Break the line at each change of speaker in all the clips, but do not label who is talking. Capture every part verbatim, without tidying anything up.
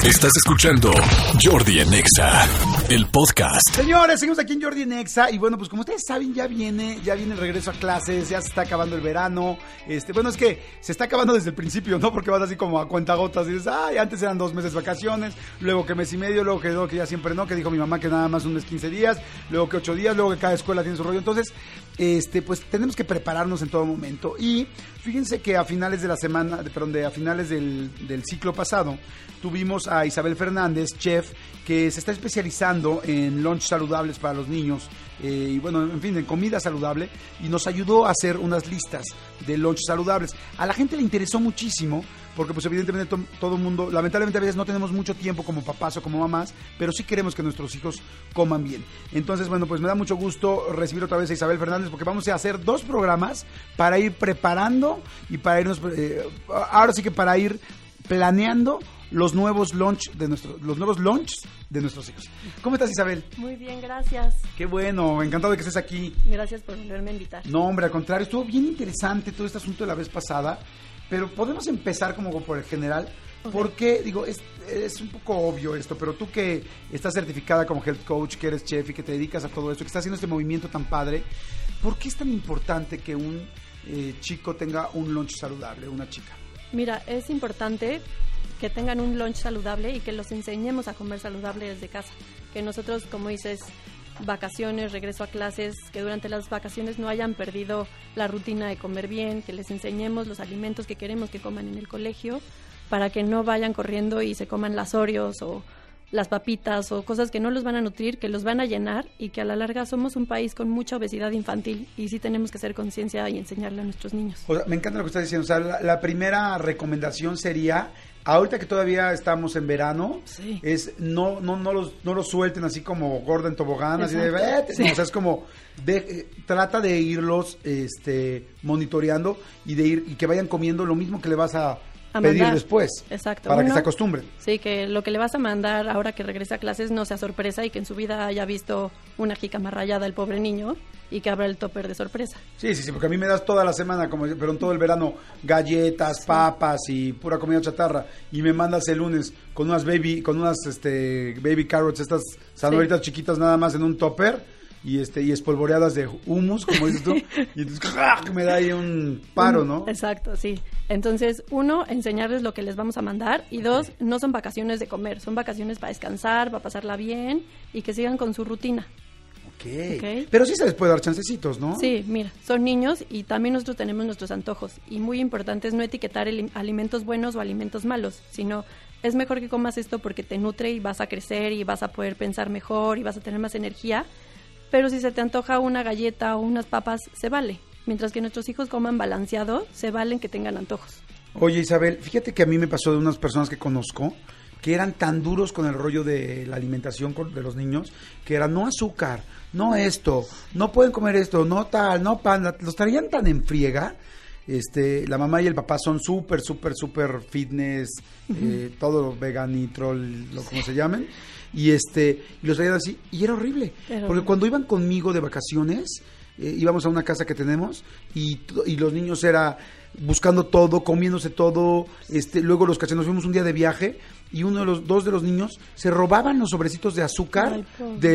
Estás escuchando Jordi en Exa, el podcast.
Señores, seguimos aquí en Jordi en Exa. Y bueno, pues como ustedes saben, ya viene, ya viene el regreso a clases, ya se está acabando el verano. Este, bueno, es que se está acabando desde el principio, ¿no? Porque vas así como a cuentagotas y dices, ay, antes eran dos meses vacaciones, luego que mes y medio, luego que, luego que ya siempre no, que dijo mi mamá que nada más un mes quince días, luego que ocho días, luego que cada escuela tiene su rollo. Entonces, este, pues tenemos que prepararnos en todo momento. Y fíjense que a finales de la semana, de, perdón, de, a finales del, del ciclo pasado, tuvimos a Isabel Fernández, chef, que se está especializando en lunch saludables para los niños, eh, y bueno, en fin, en comida saludable, y nos ayudó a hacer unas listas de lunch saludables. A la gente le interesó muchísimo, porque pues evidentemente to- todo el mundo, lamentablemente a veces no tenemos mucho tiempo como papás o como mamás, pero sí queremos que nuestros hijos coman bien. Entonces, bueno, pues me da mucho gusto recibir otra vez a Isabel Fernández, porque vamos a hacer dos programas para ir preparando y para irnos, eh, ahora sí que para ir planeando los nuevos lunch de nuestros, los nuevos lunch de nuestros hijos. ¿Cómo estás, Isabel?
Muy bien, gracias.
Qué bueno, encantado de que estés aquí.
Gracias por volverme a invitar.
No, hombre, al contrario, estuvo bien interesante todo este asunto de la vez pasada, pero podemos empezar como por el general, okay. Porque, digo, es, es un poco obvio esto, pero tú que estás certificada como health coach, que eres chef y que te dedicas a todo esto, que estás haciendo este movimiento tan padre, ¿por qué es tan importante que un eh, chico tenga un lunch saludable, una chica?
Mira, es importante que tengan un lunch saludable y que los enseñemos a comer saludable desde casa. Que nosotros, como dices, vacaciones, regreso a clases, que durante las vacaciones no hayan perdido la rutina de comer bien, que les enseñemos los alimentos que queremos que coman en el colegio, para que no vayan corriendo y se coman las Oreos o las papitas o cosas que no los van a nutrir, que los van a llenar, y que a la larga somos un país con mucha obesidad infantil y sí tenemos que hacer conciencia y enseñarle a nuestros niños.
O sea, me encanta lo que estás diciendo. O sea, la, la primera recomendación sería, ahorita que todavía estamos en verano,
sí.
es no no no los no los suelten así como gorda en tobogán, así de vete.
Sí.
No, o sea, es como de, eh, trata de irlos este monitoreando y de ir y que vayan comiendo lo mismo que le vas a
A
pedir
mandar.
después.
Exacto.
Para
Uno,
que se acostumbren.
Sí, que lo que le vas a mandar ahora que regrese a clases no sea sorpresa y que en su vida haya visto una jícama rallada el pobre niño y que abra el topper de sorpresa.
Sí, sí, sí, porque a mí me das toda la semana, como pero en todo el verano, galletas, sí. papas y pura comida chatarra, y me mandas el lunes con unas baby, con unas este baby carrots, estas zanahorias sí. chiquitas nada más en un topper. Y este y espolvoreadas de hummus, como dices tú, y entonces me da ahí un paro, ¿no?
Exacto, sí. Entonces, uno, enseñarles lo que les vamos a mandar, y dos, no son vacaciones de comer, son vacaciones para descansar, para pasarla bien y que sigan con su rutina.
Okay.
ok.
Pero sí se les puede dar chancecitos, ¿no?
Sí, mira, son niños y también nosotros tenemos nuestros antojos, y muy importante es no etiquetar el, alimentos buenos o alimentos malos, sino es mejor que comas esto porque te nutre y vas a crecer y vas a poder pensar mejor y vas a tener más energía. Pero si se te antoja una galleta o unas papas, se vale. Mientras que nuestros hijos coman balanceado, se valen que tengan antojos.
Oye, Isabel, fíjate que a mí me pasó de unas personas que conozco que eran tan duros con el rollo de la alimentación de los niños, que era no azúcar, no esto, no pueden comer esto, no tal, no pan, los traían tan en friega. Este, la mamá y el papá son súper, súper, súper fitness, uh-huh. eh, todo veganitrol, lo como se llamen. Y este y los traían así, y era horrible, Pero... porque cuando iban conmigo de vacaciones, eh, íbamos a una casa que tenemos, y, y los niños era buscando todo, comiéndose todo, este, luego los caché, nos fuimos un día de viaje, y uno de los, dos de los niños se robaban los sobrecitos de azúcar Ay,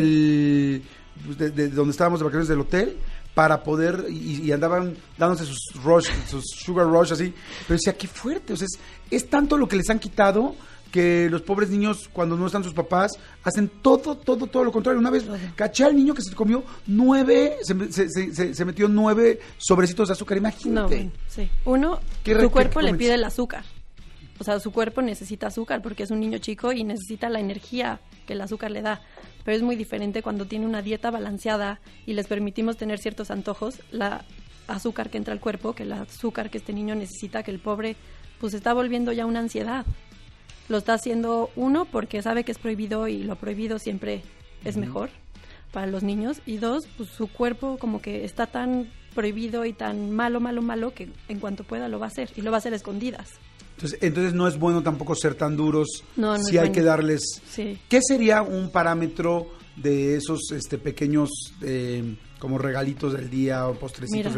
del, de, de, de donde estábamos de vacaciones del hotel, para poder, y, y andaban dándose sus rush, sus sugar rush así, pero decía, qué fuerte, o sea, es, es tanto lo que les han quitado, que los pobres niños, cuando no están sus papás, hacen todo, todo, todo lo contrario. Una vez caché al niño que se comió nueve, se, se, se, se metió nueve sobrecitos de azúcar, imagínate.
No, bueno, sí. Uno, su cuerpo le pide el azúcar. O sea, su cuerpo necesita azúcar porque es un niño chico y necesita la energía que el azúcar le da. Pero es muy diferente cuando tiene una dieta balanceada y les permitimos tener ciertos antojos, la azúcar que entra al cuerpo, que el azúcar que este niño necesita, que el pobre pues está volviendo ya una ansiedad. Lo está haciendo, uno, porque sabe que es prohibido y lo prohibido siempre es mejor para los niños. Y dos, pues su cuerpo como que está tan prohibido y tan malo, malo, malo que en cuanto pueda lo va a hacer. Y lo va a hacer a escondidas.
Entonces, entonces no es bueno tampoco ser tan duros.
No, no
si
es
hay
bueno.
que darles...
Sí.
¿Qué sería un parámetro de esos este pequeños eh, como regalitos del día o postrecitos
Mira,
del día?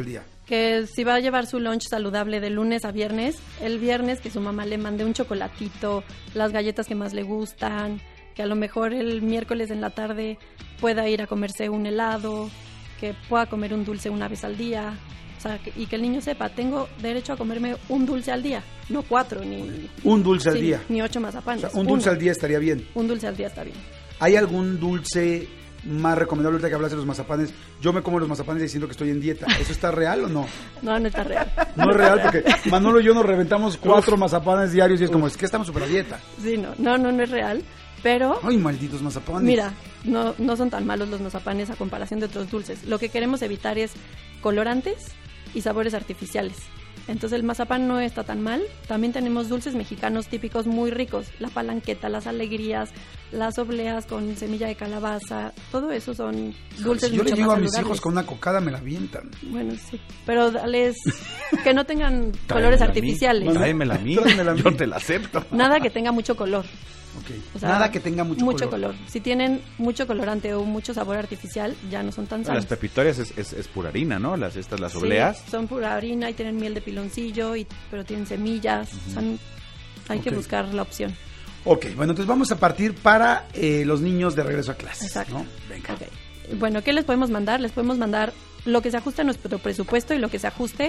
que si va a llevar su lunch saludable de lunes a viernes, el viernes que su mamá le mande un chocolatito, las galletas que más le gustan, que a lo mejor el miércoles en la tarde pueda ir a comerse un helado, que pueda comer un dulce una vez al día, o sea, que, y que el niño sepa, tengo derecho a comerme un dulce al día, no cuatro, ni...
Un dulce
sí,
al día.
Ni ocho mazapanes.
O sea, un dulce
uno.
al día estaría bien.
Un dulce al día está bien.
¿Hay algún dulce más recomendable ahorita que hablas de los mazapanes? Yo me como los mazapanes diciendo que estoy en dieta. ¿Eso está real o no?
No, no está real.
No es real porque Manolo y yo nos reventamos cuatro Uf. mazapanes diarios y es como, es que estamos súper a dieta.
Sí, no, no, no, no es real, pero...
Ay, malditos mazapanes.
Mira, no, no son tan malos los mazapanes a comparación de otros dulces. Lo que queremos evitar es colorantes y sabores artificiales. Entonces el mazapán no está tan mal. También tenemos dulces mexicanos típicos muy ricos. La palanqueta, las alegrías, las obleas con semilla de calabaza. Todo eso son dulces
si yo
mucho
le llego
más
a mis
saludables.
hijos con una cocada me la avientan.
Bueno, sí. Pero dales que no tengan colores artificiales.
Tráemela a mí.
Tráemela a mí.
Yo te la acepto.
Nada que tenga mucho color.
Okay.
O sea,
nada que tenga mucho,
mucho
color.
color. Si tienen mucho colorante o mucho sabor artificial, ya no son tan sanos.
Las pepitorias es, es, es pura harina, ¿no? Las estas, las
Sí,
obleas.
son pura harina y tienen miel de piloncillo, y, pero tienen semillas. Uh-huh. Son, hay okay. que buscar la opción.
Ok, bueno, entonces vamos a partir para eh, los niños de regreso a clases.
Exacto.
¿No? Venga.
Okay. Bueno, ¿qué les podemos mandar? Les podemos mandar lo que se ajuste a nuestro presupuesto y lo que se ajuste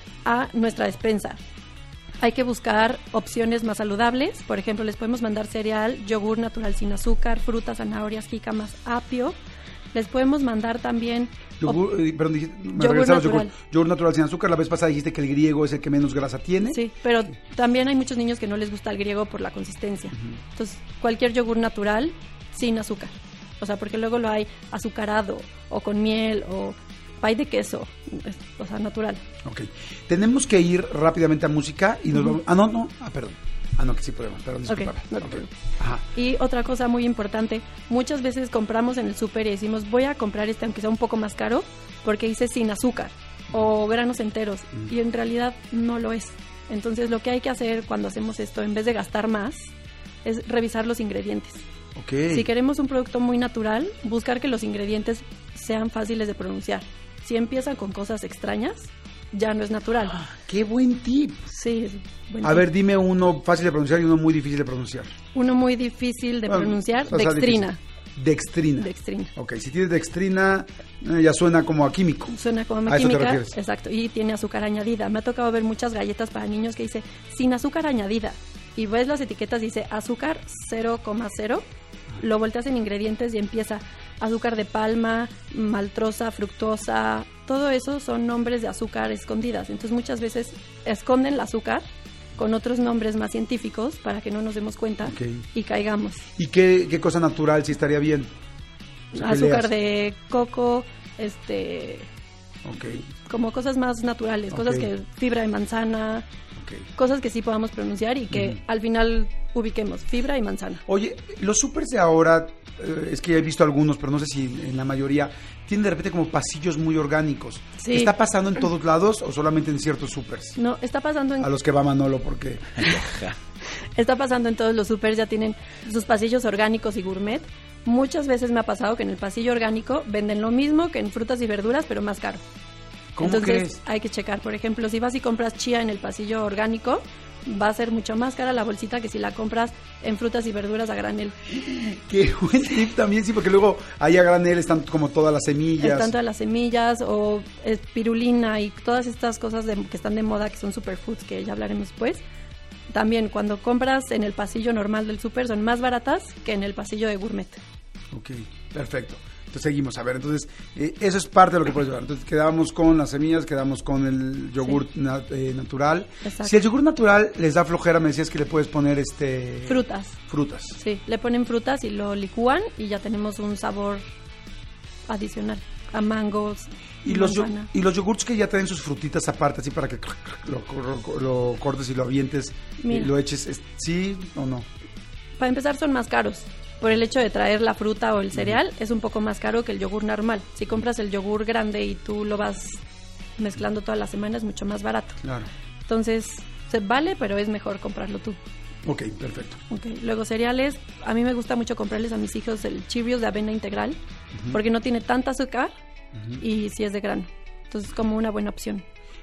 a nuestra despensa. Hay que buscar opciones más saludables. Por ejemplo, les podemos mandar cereal, yogur natural sin azúcar, frutas, zanahorias, jícamas, apio. Les podemos mandar también...
Yogur, eh, perdón, dijiste, me
yogur
regresamos,
natural.
Yogur, yogur natural sin azúcar. La vez pasada dijiste que el griego es el que menos grasa tiene.
Sí, pero también hay muchos niños que no les gusta el griego por la consistencia. Uh-huh. Entonces, cualquier yogur natural sin azúcar. O sea, porque luego lo hay azucarado o con miel o... pay de queso, o sea, natural.
Ok. Tenemos que ir rápidamente a música y nos uh-huh. vamos... Ah, no, no. Ah, perdón. Ah, no, que sí podemos. Perdón, discúlpame.
Okay, no
okay. Ajá.
Y otra cosa muy importante, muchas veces compramos en el súper y decimos, voy a comprar este aunque sea un poco más caro, porque dice sin azúcar o granos enteros, uh-huh. y en realidad no lo es. Entonces, lo que hay que hacer cuando hacemos esto, en vez de gastar más, es revisar los ingredientes.
Okay.
Si queremos un producto muy natural, buscar que los ingredientes sean fáciles de pronunciar. Si empiezan con cosas extrañas, ya no es natural.
Ah, ¡qué buen tip!
Sí, es buen
A
tip.
ver, dime uno fácil de pronunciar y uno muy difícil de pronunciar.
Uno muy difícil de
bueno,
pronunciar,
o sea,
dextrina.
Difícil. Dextrina.
Dextrina.
Ok, si tienes dextrina, eh, ya suena como a químico.
Suena como a,
a
química.
Eso te refieres.
Exacto, y tiene azúcar añadida. Me ha tocado ver muchas galletas para niños que dice sin azúcar añadida. Y ves las etiquetas, dice azúcar cero coma cero. Lo volteas en ingredientes y empieza azúcar de palma, maltosa, fructosa, todo eso son nombres de azúcar escondidas. Entonces muchas veces esconden el azúcar con otros nombres más científicos para que no nos demos cuenta okay. y caigamos.
¿Y qué, qué cosa natural sí estaría bien?
O sea, azúcar de coco, este,
okay.
como cosas más naturales, okay. cosas que fibra de manzana. Okay. Cosas que sí podamos pronunciar y que uh-huh. al final ubiquemos, fibra y manzana.
Oye, los supers de ahora, eh, es que ya he visto algunos, pero no sé si en la mayoría, tienen de repente como pasillos muy orgánicos. Sí. ¿Está pasando en todos lados o solamente en ciertos supers?
No, está pasando en...
A los que va Manolo, porque...
Está pasando en todos los supers, ya tienen sus pasillos orgánicos y gourmet. Muchas veces me ha pasado que en el pasillo orgánico venden lo mismo que en frutas y verduras, pero más caro.
¿Cómo
Entonces
crees?
Hay que checar, por ejemplo, si vas y compras chía en el pasillo orgánico, va a ser mucho más cara la bolsita que si la compras en frutas y verduras a granel.
Qué buen tip también, sí, porque luego ahí a granel están como todas las semillas.
Están todas las semillas o espirulina y todas estas cosas de, que están de moda, que son superfoods, que ya hablaremos después. También cuando compras en el pasillo normal del súper son más baratas que en el pasillo de gourmet.
Ok, perfecto. Entonces seguimos, a ver, entonces eh, eso es parte de lo que puedes llevar. Entonces quedamos con las semillas, quedamos con el yogur sí. nat- eh, natural.
Exacto.
Si el yogur natural les da flojera, me decías que le puedes poner este
frutas.
Frutas.
Sí, le ponen frutas y lo licúan y ya tenemos un sabor adicional a mangos.
Y los, yo, y los yogurts que ya traen sus frutitas aparte, así para que lo, lo, lo cortes y lo avientes, y lo eches, ¿sí o no?
Para empezar son más caros. Por el hecho de traer la fruta o el cereal, uh-huh. es un poco más caro que el yogur normal. Si compras el yogur grande y tú lo vas mezclando toda la semana, es mucho más barato.
Claro.
Entonces, se vale, pero es mejor comprarlo tú.
Ok, perfecto.
Okay. Luego cereales, a mí me gusta mucho comprarles a mis hijos el Cheerios de avena integral, uh-huh. porque no tiene tanta azúcar uh-huh. y sí es de grano. Entonces, es como una buena opción.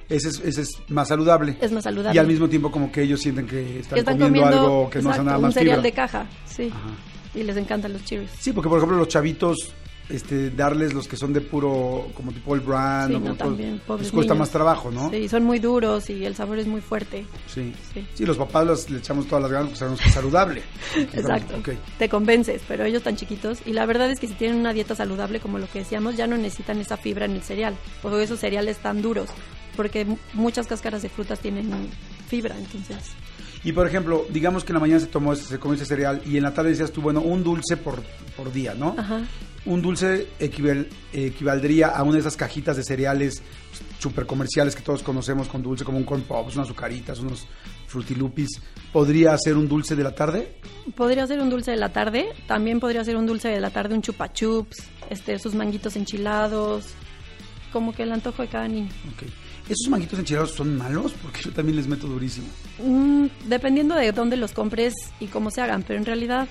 Ese es, ese es más saludable.
Es más saludable.
Y al mismo tiempo como que ellos sienten que están,
están
comiendo,
comiendo
algo que
exacto,
no es nada más
un cereal
fibra.
de caja, sí. Ajá. Y les encantan los Cheerios.
Sí, porque por ejemplo los chavitos, este, darles los que son de puro, como tipo el brand,
sí,
o
no,
todo,
también,
les cuesta
niños.
Más trabajo, ¿no?
Sí, son muy duros y el sabor es muy fuerte.
Sí, sí,
sí.
los papás los, le echamos todas las ganas porque sabemos que es saludable.
Exacto, okay. Te convences, pero ellos están chiquitos y la verdad es que si tienen una dieta saludable, como lo que decíamos, ya no necesitan esa fibra en el cereal, o esos cereales tan duros, porque muchas cáscaras de frutas tienen fibra, entonces...
Y por ejemplo, digamos que en la mañana se tomó ese, se comió ese cereal y en la tarde decías tú, bueno, un dulce por, por día, ¿no?
Ajá.
Un dulce equival, equivaldría a una de esas cajitas de cereales súper comerciales que todos conocemos con dulce, como un corn pops, unas azucaritas, unos frutilupis. ¿Podría ser un dulce de la tarde?
Podría ser un dulce de la tarde. También podría ser un dulce de la tarde, un chupa chups, este, sus manguitos enchilados, como que el antojo de cada niño.
Okay. ¿Esos manguitos enchilados son malos? Porque yo también les meto durísimo.
Mm, dependiendo de dónde los compres y cómo se hagan, pero en realidad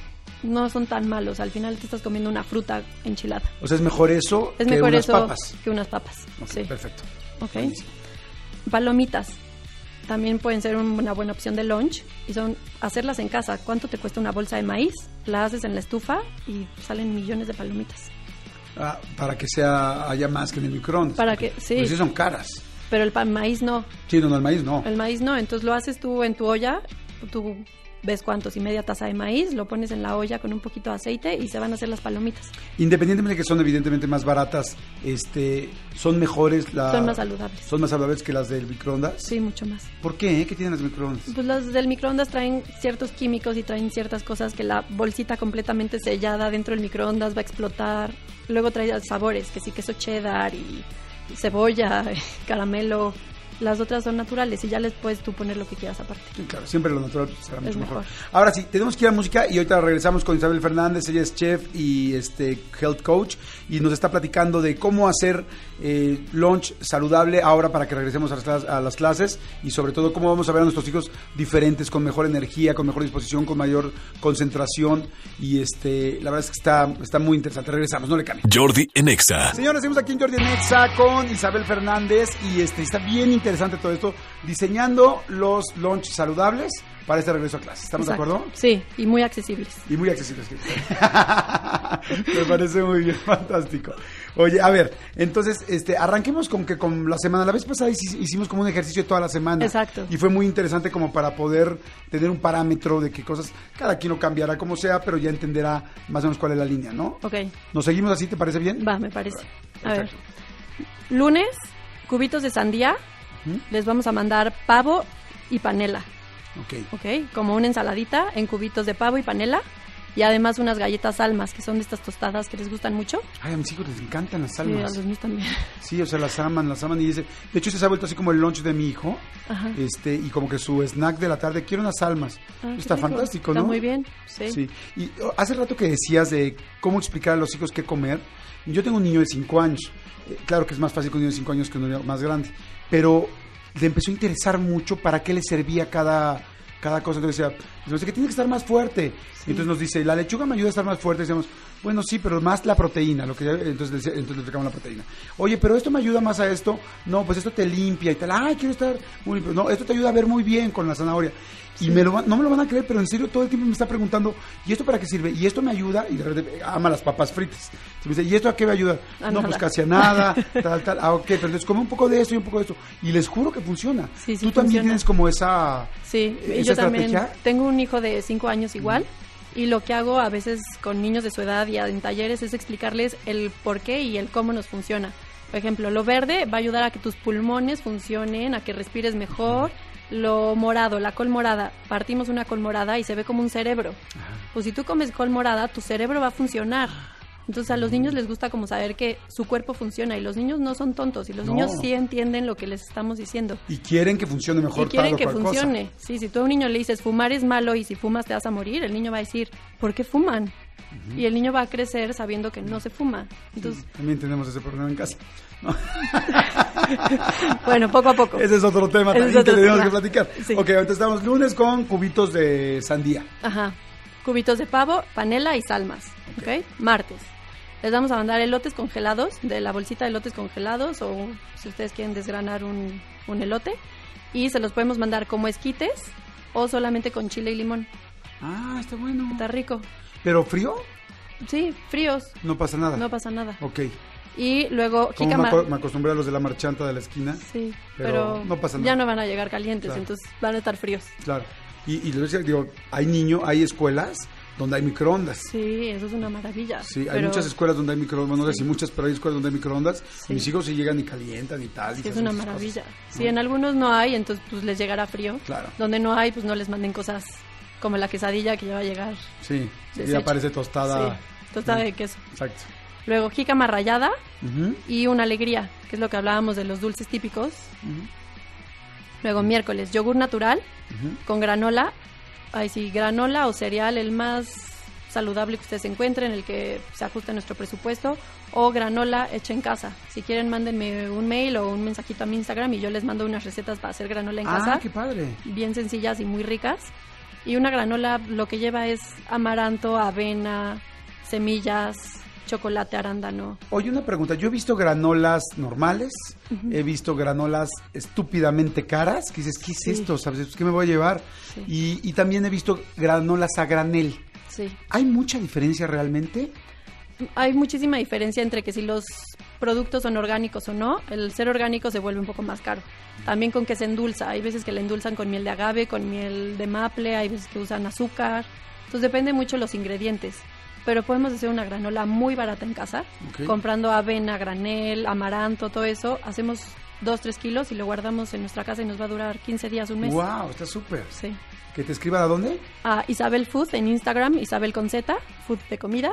no son tan malos. Al final te estás comiendo una fruta enchilada.
O sea, es mejor eso
es
que
mejor
unas
eso
papas.
que unas papas.
Okay,
sí.
Perfecto.
Okay. Palomitas. También pueden ser una buena opción de lunch y son hacerlas en casa. ¿Cuánto te cuesta una bolsa de maíz? La haces en la estufa y salen millones de palomitas.
Ah, para que sea haya más que en el microondas.
Para que, sí.
Pues sí son caras.
Pero el pan, maíz no.
Sí, no, no, el maíz no.
El maíz no, entonces lo haces tú en tu olla, tú ves cuántos y media taza de maíz, lo pones en la olla con un poquito de aceite y se van a hacer las palomitas.
Independientemente de que son evidentemente más baratas, este, son mejores la,
son más saludables.
Son más saludables que las del microondas.
Sí, mucho más.
¿Por qué? ¿Qué tienen las microondas?
Pues las del microondas traen ciertos químicos y traen ciertas cosas que la bolsita completamente sellada dentro del microondas va a explotar. Luego trae sabores, que sí, queso cheddar y cebolla, caramelo. Las otras son naturales y ya les puedes tú poner lo que quieras aparte.
Sí, claro, siempre lo natural será mucho
es
mejor.
mejor.
Ahora sí, tenemos que ir a música y ahorita regresamos con Isabel Fernández. Ella es chef y este health coach y nos está platicando de cómo hacer eh, lunch saludable ahora para que regresemos a las, a las clases y sobre todo cómo vamos a ver a nuestros hijos diferentes, con mejor energía, con mejor disposición, con mayor concentración y este la verdad es que está, está muy interesante. Regresamos, no le cambien.
Jordi en Exa.
Señores, estamos aquí en Jordi en Exa con Isabel Fernández y este está bien interesante todo esto, diseñando los lunch saludables para este regreso a clase. ¿Estamos
Exacto.
de acuerdo?
Sí, y muy accesibles.
Y muy accesibles. Me parece muy bien, fantástico. Oye, a ver, entonces, este, arranquemos con que con la semana. La vez pasada hicimos como un ejercicio de toda la semana.
Exacto.
Y fue muy interesante como para poder tener un parámetro de qué cosas, cada quien lo cambiará como sea, pero ya entenderá más o menos cuál es la línea, ¿no?
Ok.
¿Nos seguimos así? ¿Te parece bien?
Va, me parece.
Perfecto.
A ver. Lunes, cubitos de sandía. ¿Mm? Les vamos a mandar pavo y panela.
Ok.
Ok, como una ensaladita en cubitos de pavo y panela. Y además unas galletas almas, que son de estas tostadas que les gustan mucho.
Ay, a mis hijos les encantan las almas.
Sí, a los míos también.
Sí, o sea, las aman, las aman y dice... De hecho, se ha vuelto así como el lunch de mi hijo. Ajá. Este, y como que su snack de la tarde, quiero unas almas. Ah, está fantástico, ¿no?
Está muy bien, sí.
Sí. Y hace rato que decías de cómo explicar a los hijos qué comer. Yo tengo un niño de cinco años. Eh, claro que es más fácil con un niño de cinco años que un niño más grande. Pero le empezó a interesar mucho para qué le servía cada... cada cosa. Entonces decía, pues, que tiene que estar más fuerte. Sí. Entonces nos dice, la lechuga me ayuda a estar más fuerte. Decíamos, bueno, sí, pero más la proteína. Lo que ya, entonces, entonces le explicamos la proteína. Oye, pero esto me ayuda más a esto. No, pues esto te limpia y tal. Ay, quiero estar muy limpio. No, esto te ayuda a ver muy bien con la zanahoria. Y sí. me lo, no me lo van a creer, pero en serio todo el tiempo me está preguntando, ¿y esto para qué sirve? Y esto me ayuda, y de repente ama las papas fritas. Se me dice, ¿y esto a qué me ayuda?
A
no,
nada.
Pues casi a nada, tal, tal. Ah, ok, pero entonces come un poco de esto y un poco de esto. Y les juro que funciona.
Sí, sí,
Tú también
funciona.
tienes como esa,
sí,
esa
yo
estrategia.
También tengo un hijo de cinco años igual. Mm. Y lo que hago a veces con niños de su edad y en talleres es explicarles el por qué y el cómo nos funciona. Por ejemplo, lo verde va a ayudar a que tus pulmones funcionen, a que respires mejor. Lo morado, la col morada, partimos una col morada y se ve como un cerebro. Ajá. Pues si tú comes col morada, tu cerebro va a funcionar. Entonces a los niños les gusta como saber que su cuerpo funciona y los niños no son tontos y los
no.
niños sí entienden lo que les estamos diciendo.
Y quieren que funcione mejor.
Y quieren
tal
que
o cual
funcione.
Cosa.
Sí, si tú a un niño le dices fumar es malo y si fumas te vas a morir, el niño va a decir, ¿por qué fuman? Uh-huh. Y el niño va a crecer sabiendo que no se fuma. Entonces,
sí, también tenemos ese problema en casa. ¿No?
Bueno, poco a poco.
Ese es otro tema
Ese
también
es otro
que tenemos
tema.
que platicar.
Sí.
Ok, ahorita estamos lunes con cubitos de sandía.
Ajá. Cubitos de pavo, panela y salmas. Ok. okay. Martes. Les vamos a mandar elotes congelados, de la bolsita de elotes congelados, o si ustedes quieren desgranar un, un elote. Y se los podemos mandar como esquites o solamente con chile y limón.
Ah, está bueno.
Está rico.
¿Pero frío?
Sí, fríos.
No pasa nada.
No pasa nada.
Ok.
Y luego
Como
jícama.
me, me acostumbré a los de la marchanta de la esquina.
Sí,
pero,
pero
no pasa nada.
Ya no van a llegar calientes,
Claro.
entonces van a estar fríos.
Claro. Y, y les decía, digo, hay niños, hay escuelas donde hay microondas.
Sí, eso es una maravilla.
Sí, hay
pero
muchas escuelas donde hay microondas, no sé
Sí.
si muchas, pero hay escuelas donde hay microondas.
Sí.
Mis hijos sí llegan y calientan y tal. y
Sí,
se
es
hacen
una
esas
maravilla.
cosas,
Si
¿no?
en algunos no hay, entonces pues les llegará frío.
Claro.
Donde no hay, pues no les manden cosas como la quesadilla que ya va a llegar.
Sí, y
Deshecho.
aparece tostada.
Sí, tostada
Sí.
de queso.
Exacto.
Luego jícama rallada
Ujú,
y una alegría, que es lo que hablábamos de los dulces típicos.
ujú,
Luego miércoles, yogur natural
ujú.
con granola. Ay, sí, granola o cereal, el más saludable que ustedes encuentren, el que se ajuste a nuestro presupuesto, o granola hecha en casa. Si quieren, mándenme un mail o un mensajito a mi Instagram y yo les mando unas recetas para hacer granola en
Ah,
casa,
qué padre.
bien sencillas y muy ricas. Y una granola lo que lleva es amaranto, avena, semillas, chocolate, arándano.
Oye, una pregunta. Yo he visto granolas normales, he visto granolas estúpidamente caras, que dices, ¿qué es
Sí.
esto? ¿Sabes? ¿Qué me voy a llevar?
Sí.
Y, y también he visto granolas a granel.
Sí.
¿Hay mucha diferencia realmente?
Hay muchísima diferencia entre que si los productos son orgánicos o no. El ser orgánico se vuelve un poco más caro. También con que se endulza. Hay veces que la endulzan con miel de agave, con miel de maple, hay veces que usan azúcar. Entonces depende mucho los ingredientes. Pero podemos hacer una granola muy barata en casa,
Ok.
comprando avena, granel, amaranto, todo eso. Hacemos dos, tres kilos y lo guardamos en nuestra casa y nos va a durar quince días, un mes.
Wow, está súper.
Sí.
¿Que te escriban a dónde?
A Isabel Food en Instagram, Isabel con Z, food de comida.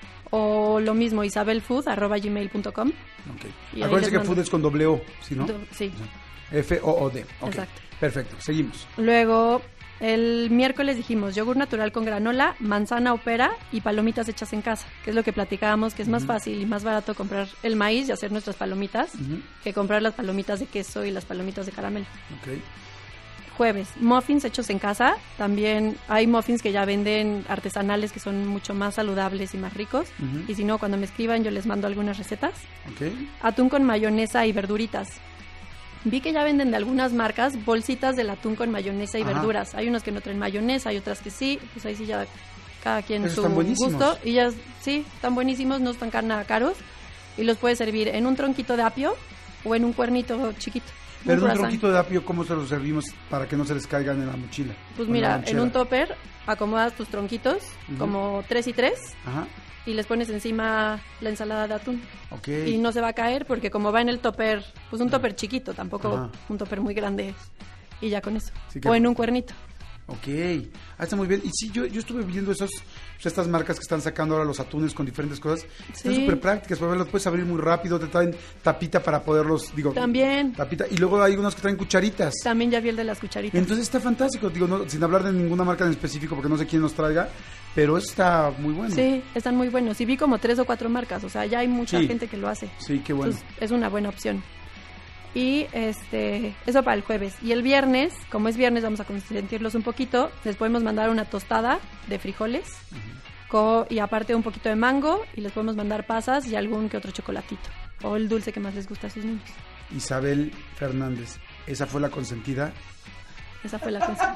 O lo mismo, isabelfood arroba gmail punto com.
Ok.
Y ahí
Acuérdense
les
que
mando.
food es con doble O, ¿sí, no?
Do- Sí.
F O O D. Ok.
Exacto.
Perfecto, seguimos.
Luego, el miércoles dijimos yogur natural con granola, manzana o pera y palomitas hechas en casa, que es lo que platicábamos, que es más fácil y más barato comprar el maíz y hacer nuestras palomitas
Ujú.
que comprar las palomitas de queso y las palomitas de caramelo.
Ok.
Jueves, muffins hechos en casa. También hay muffins que ya venden artesanales que son mucho más saludables y más ricos.
Ujú.
Y si no, cuando me escriban yo les mando algunas recetas.
Ok.
Atún con mayonesa y verduritas. Vi que ya venden de algunas marcas bolsitas del atún con mayonesa y
Ajá.
verduras. Hay unos que no traen mayonesa, hay otras que sí. Pues ahí sí ya cada quien
Esos
su
están buenísimos.
gusto. Y ya sí, están buenísimos, no están nada caros. Y los puedes servir en un tronquito de apio o en un cuernito chiquito.
Pero un
croissant.
tronquito de apio, ¿cómo se los servimos para que no se les caigan en la mochila?
Pues
O en la
mira, en
lonchera?
un topper acomodas tus tronquitos
Ujú.
como tres y tres
Ajá.
y les pones encima la ensalada de atún.
Ok.
Y no se va a caer porque como va en el topper, pues un topper chiquito, tampoco
Ajá.
un topper muy grande y ya con eso.
Sí que-
O en un cuernito.
Ok, ah, está muy bien. Y sí, yo, yo estuve viendo esos, pues, estas marcas que están sacando ahora los atunes con diferentes cosas. Están
Sí.
súper prácticas, porque los puedes abrir muy rápido, te traen tapita para poderlos, digo...
También.
Tapita, y luego hay unos que traen cucharitas.
También ya vi el de las cucharitas.
Entonces está fantástico, digo, no, sin hablar de ninguna marca en específico, porque no sé quién nos traiga, pero eso está muy bueno.
Sí, están muy buenos. Y vi como tres o cuatro marcas, o sea, ya hay mucha
Sí.
gente que lo hace.
Sí, qué bueno.
Entonces, es una buena opción. Y este, eso para el jueves. Y el viernes, como es viernes, vamos a consentirlos un poquito. Les podemos mandar una tostada de frijoles co- y aparte un poquito de mango. Y les podemos mandar pasas y algún que otro chocolatito. O el dulce que más les gusta a sus niños.
Isabel Fernández, ¿esa fue la consentida?
Esa fue la cosa.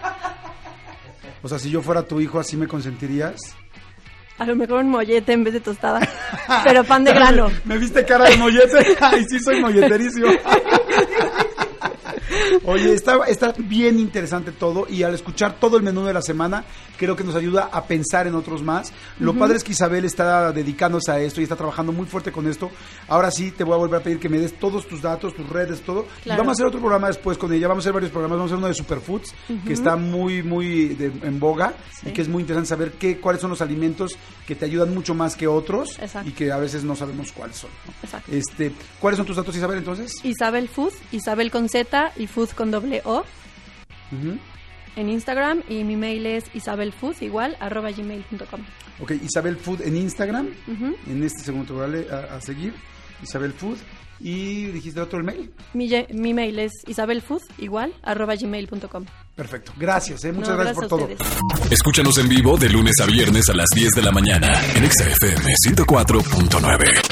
O sea, si yo fuera tu hijo, ¿así me consentirías?
A lo mejor un mollete en vez de tostada. Pero pan de grano.
¿Me viste cara de mollete? Ay, sí, soy molleterísimo. Oye, está, está bien interesante todo y al escuchar todo el menú de la semana creo que nos ayuda a pensar en otros más. Lo
Ujú.
padre es que Isabel está dedicándose a esto y está trabajando muy fuerte con esto. Ahora sí te voy a volver a pedir que me des todos tus datos, tus redes, todo. Y
Claro.
vamos a hacer otro programa después con ella. Vamos a hacer varios programas. Vamos a hacer uno de Superfoods que está muy, muy de- en boga
Sí.
y que es muy interesante saber qué, cuáles son los alimentos que te ayudan mucho más que otros
Exacto.
y que a veces no sabemos cuáles son, ¿no?
Exacto.
Este, ¿cuáles son tus datos, Isabel, entonces?
Isabel Food, Isabel con Z y Food con doble O
Ujú.
en Instagram. Y mi mail es isabelfood igual arroba gmail punto com.
Ok, Isabel Food en Instagram.
Ujú.
En este segundo te voy a, le- a- a seguir. Isabel Food. Y dijiste el otro el mail.
Mi, ye- mi mail es isabelfood igual arroba gmail punto com.
Perfecto. Gracias, ¿eh? Muchas
no,
gracias,
gracias
por todo.
Escúchanos en vivo de lunes a viernes a las diez de la mañana en Exa F M ciento cuatro punto nueve.